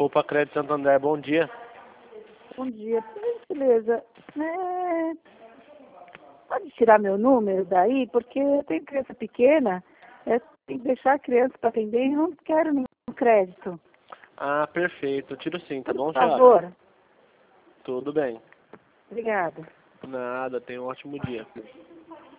Poupa Crédito Santander, bom dia. Bom dia, por gentileza. Pode tirar meu número daí, porque eu tenho criança pequena, tem que deixar a criança para atender e não quero nenhum crédito. Ah, perfeito. Tiro sim, tá bom, Por senhora? favor. Tudo bem. Obrigada. Nada, tenha um ótimo dia.